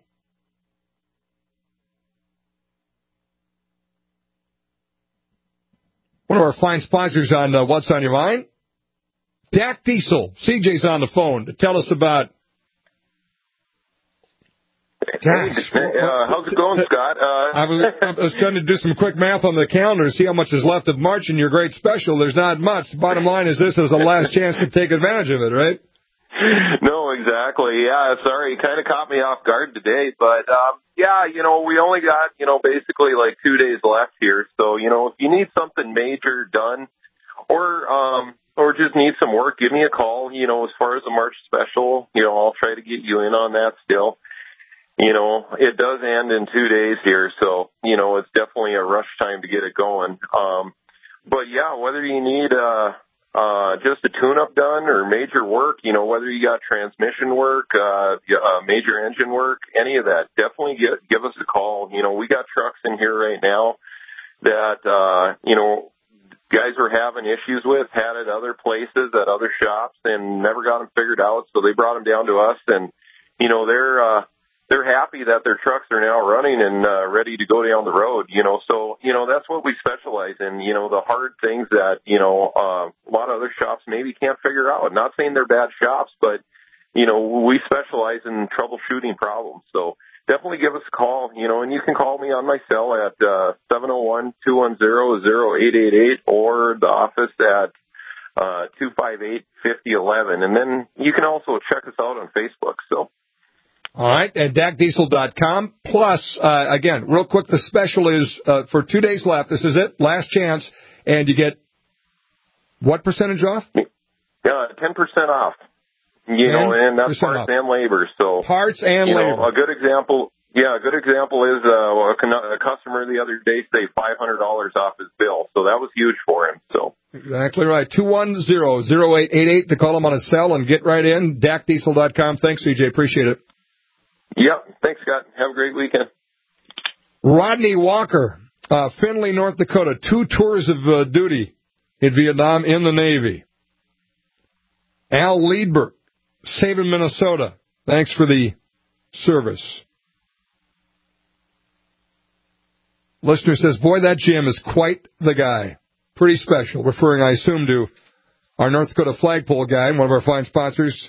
One of our fine sponsors on uh, What's on Your Mind, D A C Diesel. C J's on the phone to tell us about. Hey, uh, how's it going, Scott? Uh, I, was, I was trying to do some quick math on the calendar to see how much is left of March in your great special. There's not much. The bottom line is this is the last chance to take advantage of it, right? No, exactly. Yeah, sorry, you kind of caught me off guard today, but um, yeah, you know, we only got, you know, basically like two days left here. So, you know, if you need something major done or um, or just need some work, give me a call. You know, as far as the March special, you know, I'll try to get you in on that still. you know, it does end in two days here, so, you know, it's definitely a rush time to get it going. Um, but, yeah, whether you need uh, uh, just a tune-up done or major work, you know, whether you got transmission work, uh, uh, major engine work, any of that, definitely get, give us a call. You know, we got trucks in here right now that, uh, you know, guys were having issues with, had at other places, at other shops, and never got them figured out, so they brought them down to us, and, you know, they're uh, they're happy that their trucks are now running and uh, ready to go down the road, you know, so, you know, that's what we specialize in, you know, the hard things that, you know, uh, a lot of other shops maybe can't figure out. Not saying they're bad shops, but, you know, we specialize in troubleshooting problems, so definitely give us a call, you know, and you can call me on my cell at uh, seven oh one, two one zero, zero eight eight eight or the office at uh, two five eight, five oh one one. And then you can also check us out on Facebook. So, all right, at D A C diesel dot com. Plus, uh, again, real quick, the special is uh, for two days left. This is it, last chance, and you get what percentage off? Yeah, ten percent off. You know, and that's parts and labor. So parts and you labor. Know, a good example, yeah, a good example is uh, a, a customer the other day saved five hundred dollars off his bill. So that was huge for him. So exactly right. Two one zero zero eight eight eight to call him on his cell and get right in. D A C diesel dot com. Thanks, C J. Appreciate it. Yep. Thanks, Scott. Have a great weekend. Rodney Walker, uh, Findlay, North Dakota. Two tours of uh, duty in Vietnam in the Navy. Al Liedberg, Sabin, Minnesota. Thanks for the service. Listener says, boy, that Jim is quite the guy. Pretty special. Referring, I assume, to our North Dakota flagpole guy, one of our fine sponsors,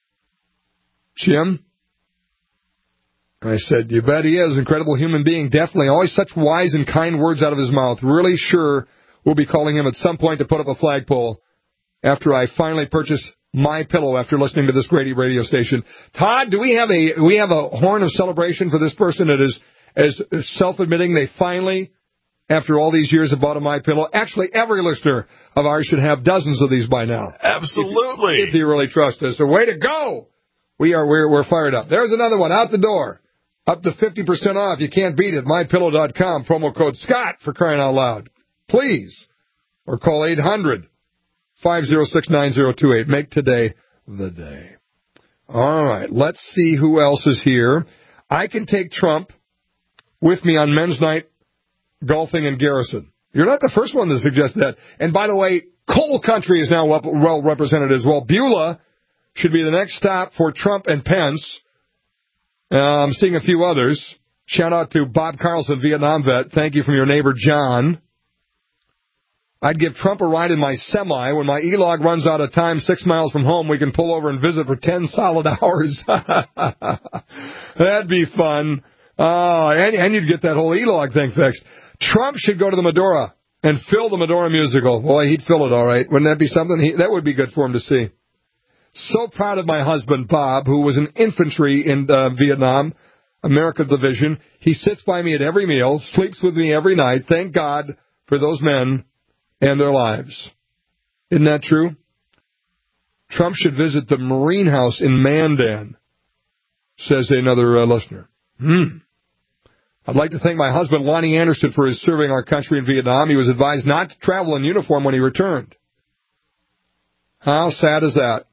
Jim. I said, you bet he is. Incredible human being. Definitely. Always such wise and kind words out of his mouth. Really sure we'll be calling him at some point to put up a flagpole after I finally purchase My Pillow after listening to this great radio station. Todd, do we have a we have a horn of celebration for this person that is as self-admitting they finally, after all these years, have bought a My Pillow? Actually, every listener of ours should have dozens of these by now. Absolutely. If you, if you really trust us. So way to go. We are we're we're fired up. There's another one out the door. Up to fifty percent off. You can't beat it. my pillow dot com. Promo code Scott for crying out loud. Please. Or call eight hundred, five oh six, nine oh two eight. Make today the day. All right. Let's see who else is here. I can take Trump with me on men's night golfing in Garrison. You're not the first one to suggest that. And by the way, coal country is now well represented as well. Beulah should be the next stop for Trump and Pence. Uh, I'm seeing a few others. Shout out to Bob Carlson, Vietnam vet. Thank you from your neighbor, John. I'd give Trump a ride in my semi. When my E-log runs out of time six miles from home, we can pull over and visit for ten solid hours. That'd be fun. Oh, and, and you'd get that whole E-log thing fixed. Trump should go to the Medora and fill the Medora musical. Boy, he'd fill it all right. Wouldn't that be something? He, that would be good for him to see. So proud of my husband, Bob, who was in infantry in uh, Vietnam, America Division. He sits by me at every meal, sleeps with me every night. Thank God for those men and their lives. Isn't that true? Trump should visit the Marine House in Mandan, says another uh, listener. Hmm. I'd like to thank my husband, Lonnie Anderson, for his serving our country in Vietnam. He was advised not to travel in uniform when he returned. How sad is that?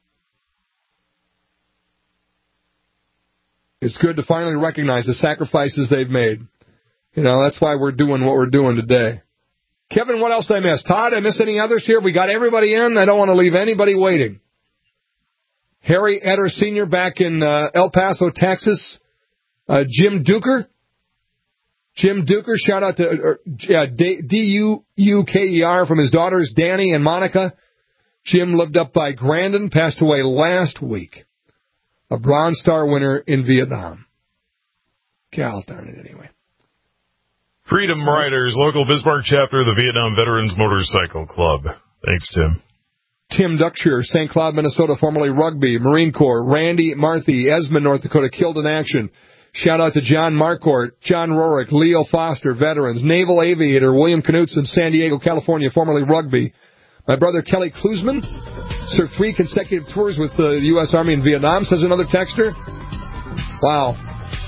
It's good to finally recognize the sacrifices they've made. You know, that's why we're doing what we're doing today. Kevin, what else did I miss? Todd, did I miss any others here? We got everybody in. I don't want to leave anybody waiting. Harry Etter Senior back in uh, El Paso, Texas. Uh, Jim Duker. Jim Duker, shout out to uh, yeah, D U U K E R from his daughters, Danny and Monica. Jim lived up by Grandin, passed away last week. A Bronze Star winner in Vietnam. Gal darn it anyway. Freedom Riders, local Bismarck chapter of the Vietnam Veterans Motorcycle Club. Thanks, Tim. Tim Duckshire, Saint Cloud, Minnesota, formerly Rugby, Marine Corps. Randy Marthy, Esmond, North Dakota, killed in action. Shout out to John Marquardt, John Rorick, Leo Foster, veterans. Naval Aviator, William Knutson, San Diego, California, formerly Rugby. My brother Kelly Klusman served three consecutive tours with the U S Army in Vietnam, says another texter. Wow.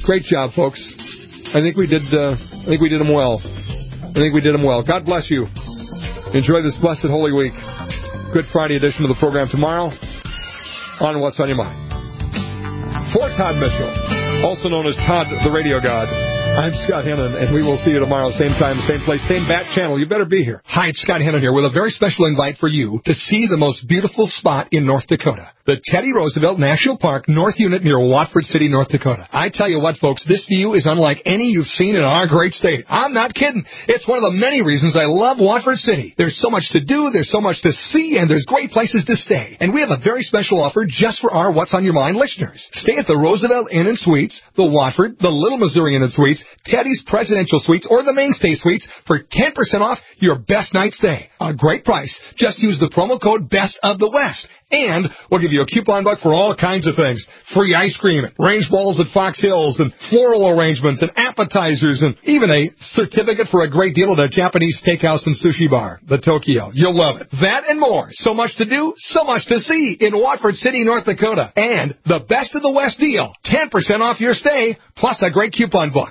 Great job, folks. I think we did. Uh, I think we did them well. I think we did them well. God bless you. Enjoy this blessed Holy Week. Good Friday edition of the program tomorrow on What's on Your Mind. For Todd Mitchell, also known as Todd the Radio God, I'm Scott Hennon, and we will see you tomorrow, same time, same place, same bat channel. You better be here. Hi, it's Scott Hennon here with a very special invite for you to see the most beautiful spot in North Dakota. The Teddy Roosevelt National Park North Unit near Watford City, North Dakota. I tell you what, folks, this view is unlike any you've seen in our great state. I'm not kidding. It's one of the many reasons I love Watford City. There's so much to do, there's so much to see, and there's great places to stay. And we have a very special offer just for our What's on Your Mind listeners. Stay at the Roosevelt Inn and Suites, the Watford, the Little Missouri Inn and Suites, Teddy's Presidential Suites, or the Mainstay Suites for ten percent off your best night stay. A great price. Just use the promo code Best of the West. And we'll give you a coupon buck for all kinds of things. Free ice cream, range balls at Fox Hills, and floral arrangements, and appetizers, and even a certificate for a great deal at a Japanese steakhouse and sushi bar, the Tokyo. You'll love it. That and more. So much to do, so much to see in Watford City, North Dakota. And the Best of the West deal. ten percent off your stay, plus a great coupon book.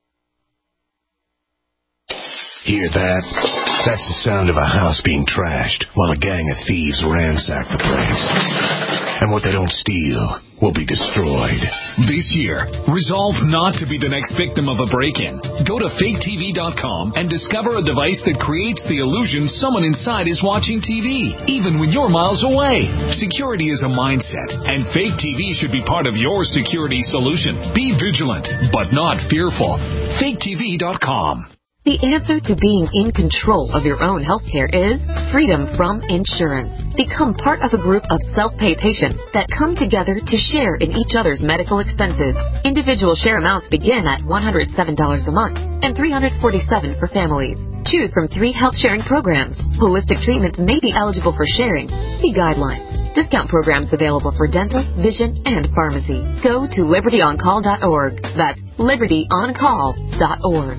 Hear that? That's the sound of a house being trashed while a gang of thieves ransack the place. And what they don't steal will be destroyed. This year, resolve not to be the next victim of a break-in. Go to fake T V dot com and discover a device that creates the illusion someone inside is watching T V, even when you're miles away. Security is a mindset, and Fake T V should be part of your security solution. Be vigilant, but not fearful. fake T V dot com. The answer to being in control of your own healthcare is freedom from insurance. Become part of a group of self-pay patients that come together to share in each other's medical expenses. Individual share amounts begin at one hundred seven dollars a month and three hundred forty-seven dollars for families. Choose from three health sharing programs. Holistic treatments may be eligible for sharing. See guidelines. Discount programs available for dental, vision, and pharmacy. Go to liberty on call dot org. That's liberty on call dot org.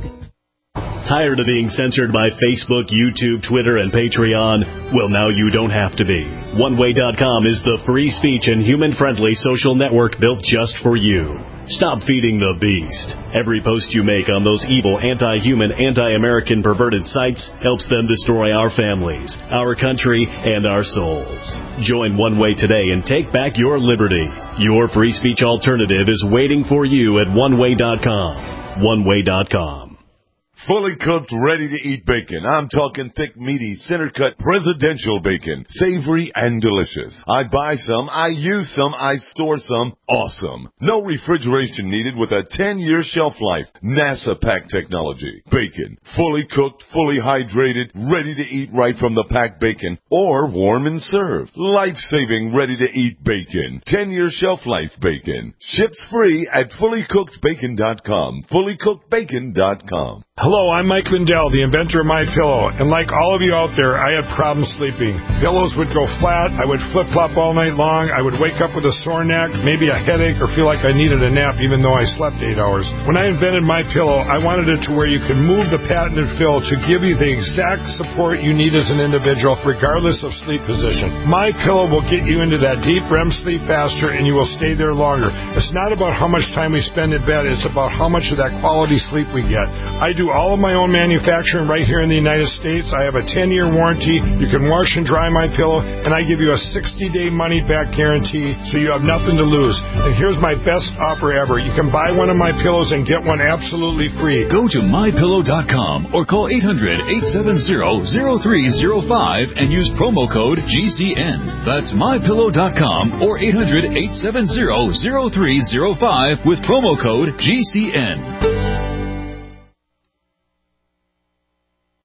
Tired of being censored by Facebook, YouTube, Twitter, and Patreon? Well, now you don't have to be. one way dot com is the free speech and human-friendly social network built just for you. Stop feeding the beast. Every post you make on those evil, anti-human, anti-American perverted sites helps them destroy our families, our country, and our souls. Join One Way today and take back your liberty. Your free speech alternative is waiting for you at one way dot com. one way dot com. Fully cooked, ready-to-eat bacon. I'm talking thick, meaty, center-cut, presidential bacon. Savory and delicious. I buy some, I use some, I store some. Awesome. No refrigeration needed with a ten-year shelf life. NASA pack technology. Bacon. Fully cooked, fully hydrated, ready to eat right from the packed bacon. Or warm and served. Life-saving, ready-to-eat bacon. ten-year shelf life bacon. Ships free at fully cooked bacon dot com. fully cooked bacon dot com. Hello, I'm Mike Lindell, the inventor of MyPillow, and like all of you out there, I had problems sleeping. Pillows would go flat, I would flip-flop all night long, I would wake up with a sore neck, maybe a headache, or feel like I needed a nap even though I slept eight hours. When I invented MyPillow, I wanted it to where you could move the patented fill to give you the exact support you need as an individual, regardless of sleep position. MyPillow will get you into that deep R E M sleep faster, and you will stay there longer. It's not about how much time we spend in bed, it's about how much of that quality sleep we get. I do all of my own manufacturing right here in the United States. I have a ten-year warranty. You can wash and dry my pillow, and I give you a sixty-day money-back guarantee, so you have nothing to lose. And here's my best offer ever. You can buy one of my pillows and get one absolutely free. Go to my pillow dot com or call eight hundred, eight seven zero, zero three zero five and use promo code G C N. That's my pillow dot com or eight hundred, eight seven zero, zero three zero five with promo code G C N.